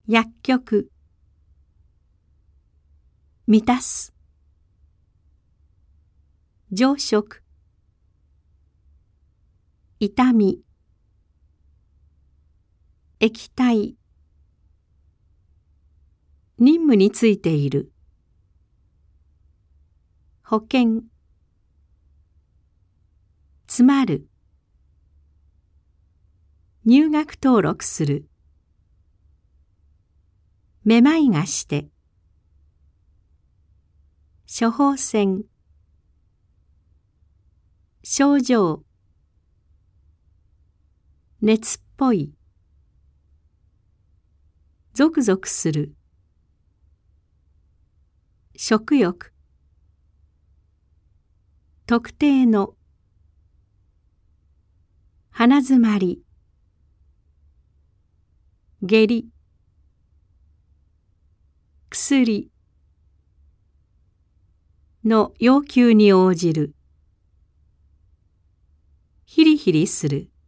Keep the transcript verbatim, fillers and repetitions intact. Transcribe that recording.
薬局、満たす、常食、痛み、液体、任務についている、保険、詰まる、入学登録する、めまいがして、処方箋、症状、熱っぽい、ゾクゾクする、食欲、特定の、鼻づまり、下痢、薬の要求に応じる、ヒリヒリする。